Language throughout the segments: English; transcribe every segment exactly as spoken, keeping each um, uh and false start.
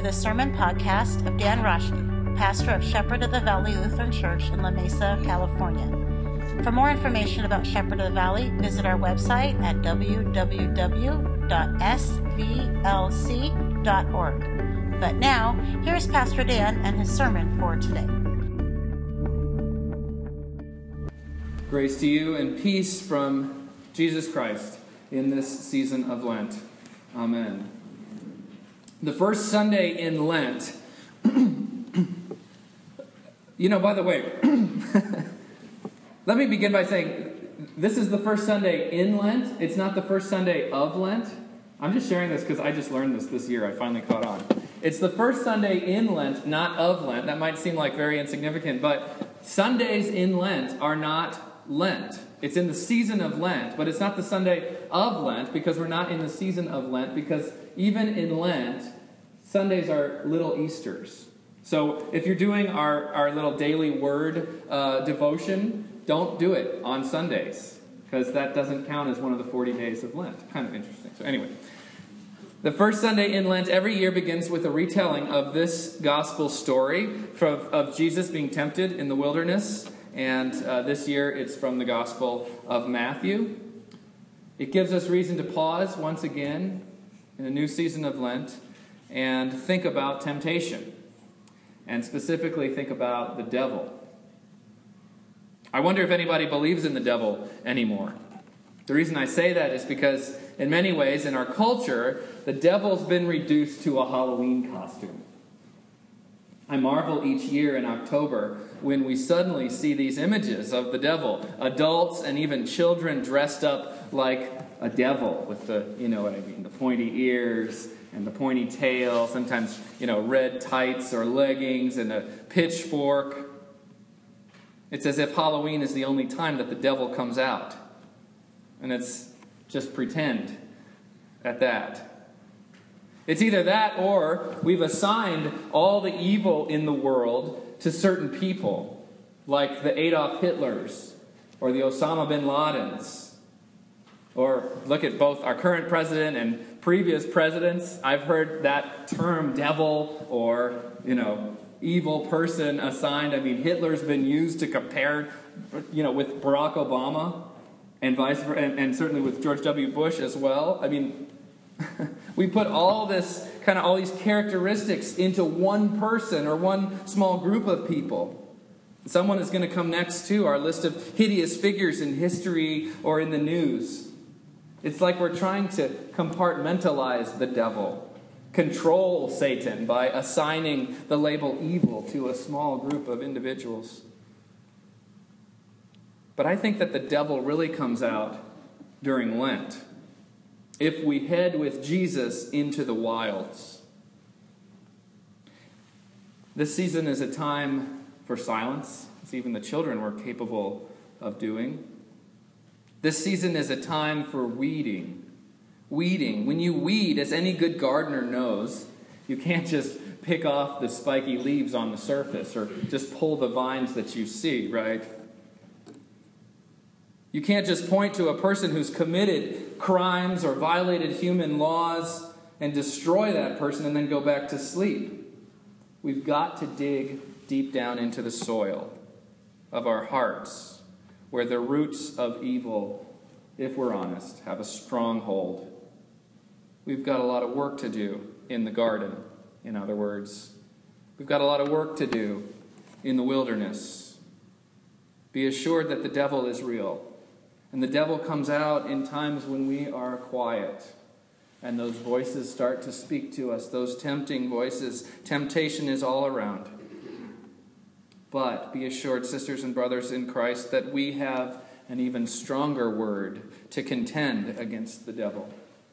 the sermon podcast of Dan Roshni, pastor of Shepherd of the Valley Lutheran Church in La Mesa, California. For more information about Shepherd of the Valley, visit our website at w w w dot s v l c dot org. But now, here's Pastor Dan and his sermon for today. Grace to you and peace from Jesus Christ in this season of Lent. Amen. The first Sunday in Lent, you know, by the way, let me begin by saying this is the first Sunday in Lent. It's not the first Sunday of Lent. I'm just sharing this because I just learned this this year. I finally caught on. It's the first Sunday in Lent, not of Lent. That might seem like very insignificant, but Sundays in Lent are not Lent. It's in the season of Lent, but it's not the Sunday of Lent because we're not in the season of Lent, because even in Lent, Sundays are little Easters. So if you're doing our, our little daily word uh, devotion, don't do it on Sundays, because that doesn't count as one of the forty days of Lent. Kind of interesting. So anyway, the first Sunday in Lent every year begins with a retelling of this gospel story from, of Jesus being tempted in the wilderness. And uh, this year it's from the Gospel of Matthew. It gives us reason to pause once again in a new season of Lent and think about temptation, and specifically think about the devil. I wonder if anybody believes in the devil anymore. The reason I say that is because in many ways in our culture, the devil's been reduced to a Halloween costume. I marvel each year in October when we suddenly see these images of the devil, adults and even children dressed up like a devil with the, you know what I mean, the pointy ears and the pointy tail, sometimes, you know, red tights or leggings and a pitchfork. It's as if Halloween is the only time that the devil comes out. And it's just pretend at that. It's either that or we've assigned all the evil in the world to certain people, like the Adolf Hitlers or the Osama bin Ladens. Or look at both our current president and previous presidents. I've heard that term devil or, you know, evil person assigned. I mean, Hitler's been used to compare, you know, with Barack Obama and vice versa, and, and certainly with George W. Bush as well. I mean, we put all this, kind of all these characteristics into one person or one small group of people. Someone is going to come next to our list of hideous figures in history or in the news. It's like we're trying to compartmentalize the devil, control Satan by assigning the label evil to a small group of individuals. But I think that the devil really comes out during Lent, if we head with Jesus into the wilds. This season is a time for silence, as even the children were capable of doing. This season is a time for weeding. Weeding. When you weed, as any good gardener knows, you can't just pick off the spiky leaves on the surface or just pull the vines that you see, right? You can't just point to a person who's committed crimes or violated human laws and destroy that person and then go back to sleep. We've got to dig deep down into the soil of our hearts, where the roots of evil, if we're honest, have a stronghold. We've got a lot of work to do in the garden, in other words. We've got a lot of work to do in the wilderness. Be assured that the devil is real. And the devil comes out in times when we are quiet. And those voices start to speak to us, those tempting voices. Temptation is all around. But be assured, sisters and brothers in Christ, that we have an even stronger word to contend against the devil.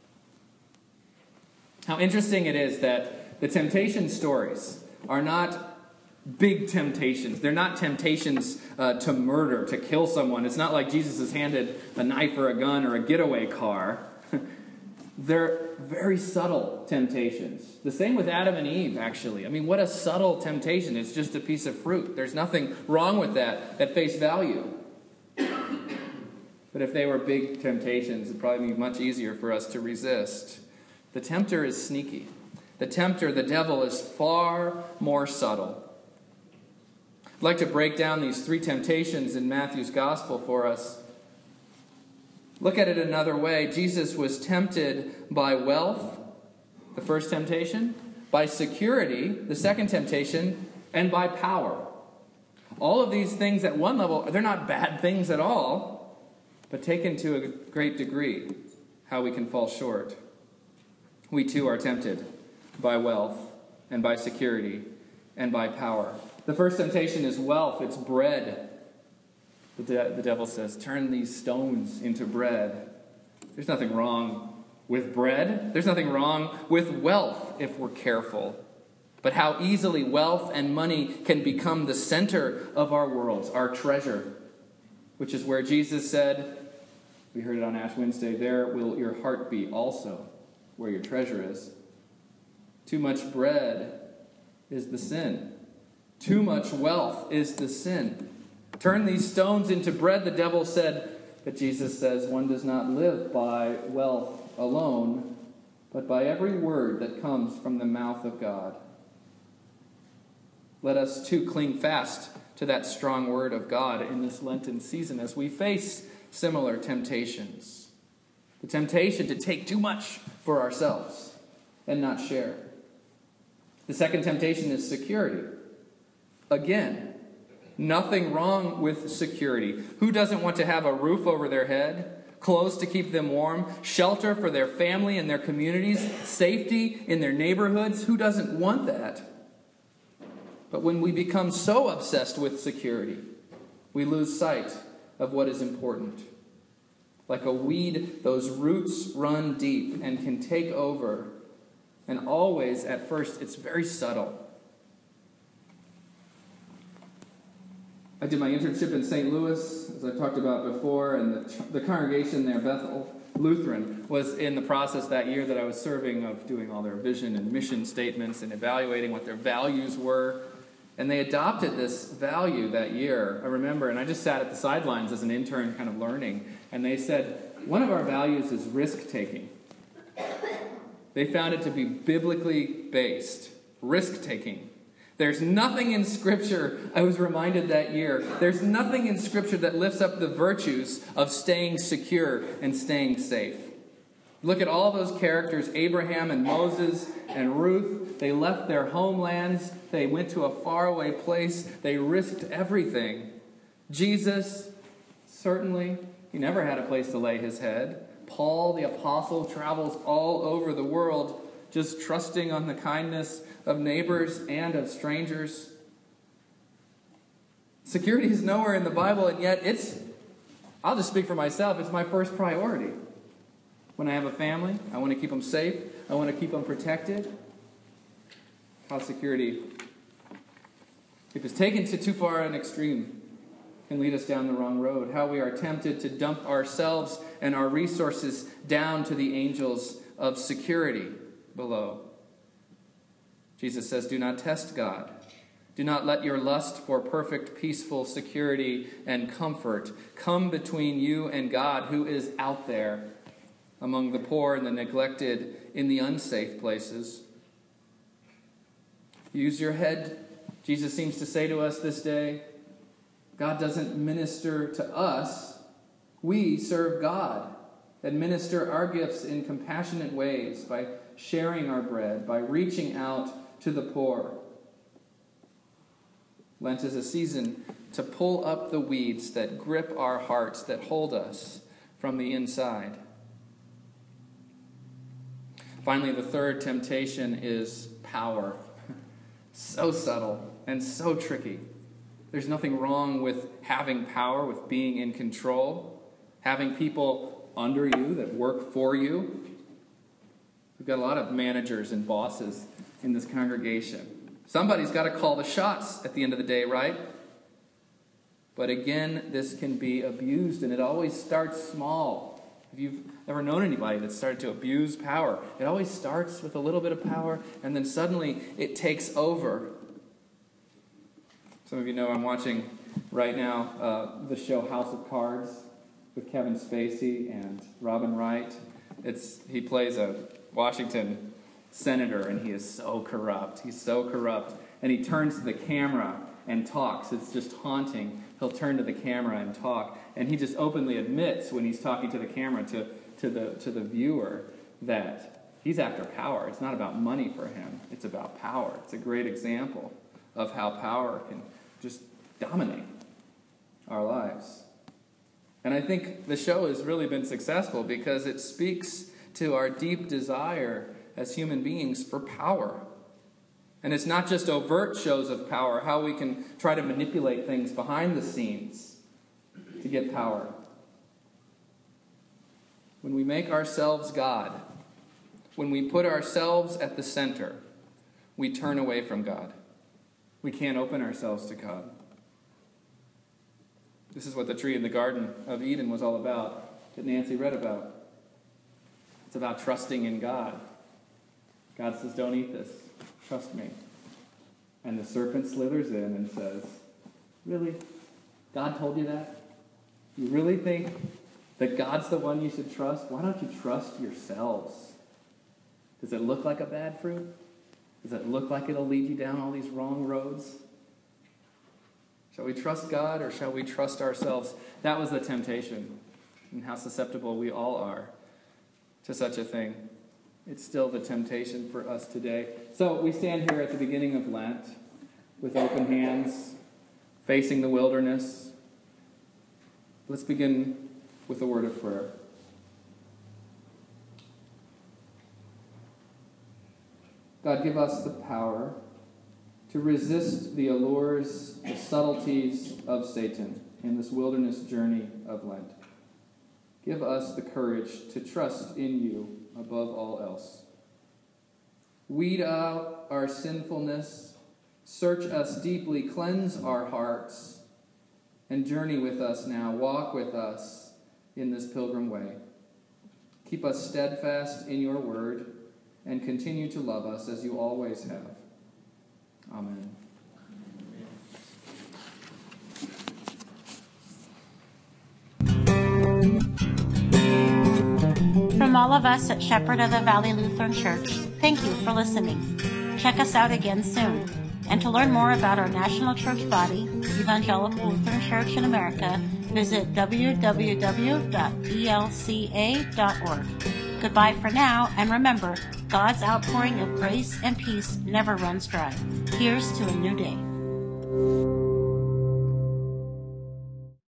How interesting it is that the temptation stories are not big temptations. They're not temptations uh, to murder, to kill someone. It's not like Jesus is handed a knife or a gun or a getaway car. They're very subtle temptations. The same with Adam and Eve, actually. I mean, what a subtle temptation. It's just a piece of fruit. There's nothing wrong with that at face value. But if they were big temptations, it'd probably be much easier for us to resist. The tempter is sneaky. The tempter, the devil, is far more subtle. I'd like to break down these three temptations in Matthew's gospel for us. Look at it another way. Jesus was tempted by wealth, the first temptation, by security, the second temptation, and by power. All of these things at one level, they're not bad things at all, but taken to a great degree, how we can fall short. We too are tempted by wealth and by security and by power. The first temptation is wealth. It's bread. The, de- the devil says, turn these stones into bread. There's nothing wrong with bread. There's nothing wrong with wealth if we're careful. But how easily wealth and money can become the center of our worlds, our treasure, which is where Jesus said, we heard it on Ash Wednesday, there will your heart be also, where your treasure is. Too much bread is the sin. Too much wealth is the sin. Turn these stones into bread, the devil said. But Jesus says one does not live by wealth alone, but by every word that comes from the mouth of God. Let us too cling fast to that strong word of God in this Lenten season as we face similar temptations. The temptation to take too much for ourselves and not share. The second temptation is security. Again, nothing wrong with security. Who doesn't want to have a roof over their head, clothes to keep them warm, shelter for their family and their communities, safety in their neighborhoods? Who doesn't want that? But when we become so obsessed with security, we lose sight of what is important. Like a weed, those roots run deep and can take over. And always, at first, it's very subtle. I did my internship in Saint Louis, as I talked about before, and the, the congregation there, Bethel Lutheran, was in the process that year that I was serving of doing all their vision and mission statements and evaluating what their values were. And they adopted this value that year, I remember, and I just sat at the sidelines as an intern kind of learning, and they said, one of our values is risk-taking. They found it to be biblically based, risk-taking. There's nothing in Scripture, I was reminded that year, there's nothing in Scripture that lifts up the virtues of staying secure and staying safe. Look at all those characters, Abraham and Moses and Ruth. They left their homelands. They went to a faraway place. They risked everything. Jesus, certainly, he never had a place to lay his head. Paul, the apostle, travels all over the world, just trusting on the kindness of neighbors and of strangers. Security is nowhere in the Bible, and yet it's, I'll just speak for myself, it's my first priority. When I have a family, I want to keep them safe. I want to keep them protected. How security, if it's taken to too far an extreme, can lead us down the wrong road. How we are tempted to dump ourselves and our resources down to the angels of security below. Jesus says, do not test God. Do not let your lust for perfect, peaceful security and comfort come between you and God, who is out there among the poor and the neglected in the unsafe places. Use your head, Jesus seems to say to us this day. God doesn't minister to us. We serve God. Administer our gifts in compassionate ways by sharing our bread, by reaching out to the poor. Lent is a season to pull up the weeds that grip our hearts, that hold us from the inside. Finally, the third temptation is power. So subtle and so tricky. There's nothing wrong with having power, with being in control, having people under you that work for you. We've got a lot of managers and bosses in this congregation. Somebody's got to call the shots at the end of the day, right? But again, this can be abused, and it always starts small. If you've ever known anybody that started to abuse power, it always starts with a little bit of power, and then suddenly it takes over. Some of you know I'm watching right now uh, the show House of Cards with Kevin Spacey and Robin Wright. It's he plays a Washington senator, and he is so corrupt. He's so corrupt. And he turns to the camera and talks. It's just haunting. He'll turn to the camera and talk. And he just openly admits when he's talking to the camera, to, to, the, to the viewer, that he's after power. It's not about money for him. It's about power. It's a great example of how power can just dominate our lives. And I think the show has really been successful because it speaks to our deep desire as human beings for power. And it's not just overt shows of power, how we can try to manipulate things behind the scenes to get power. When we make ourselves God, when we put ourselves at the center, we turn away from God. We can't open ourselves to God. This is what the tree in the Garden of Eden was all about, that Nancy read about. It's about trusting in God. God says, don't eat this. Trust me. And the serpent slithers in and says, really? God told you that? You really think that God's the one you should trust? Why don't you trust yourselves? Does it look like a bad fruit? Does it look like it'll lead you down all these wrong roads? Shall we trust God or shall we trust ourselves? That was the temptation, and how susceptible we all are to such a thing. It's still the temptation for us today. So we stand here at the beginning of Lent with open hands, facing the wilderness. Let's begin with a word of prayer. God, give us the power to resist the allures, the subtleties of Satan in this wilderness journey of Lent. Give us the courage to trust in you above all else. Weed out our sinfulness, search us deeply, cleanse our hearts, and journey with us now, walk with us in this pilgrim way. Keep us steadfast in your word, and continue to love us as you always have. Amen. From all of us at Shepherd of the Valley Lutheran Church, thank you for listening. Check us out again soon. And to learn more about our national church body, Evangelical Lutheran Church in America, visit w w w dot e l c a dot org. Goodbye for now, and remember, God's outpouring of grace and peace never runs dry. Here's to a new day.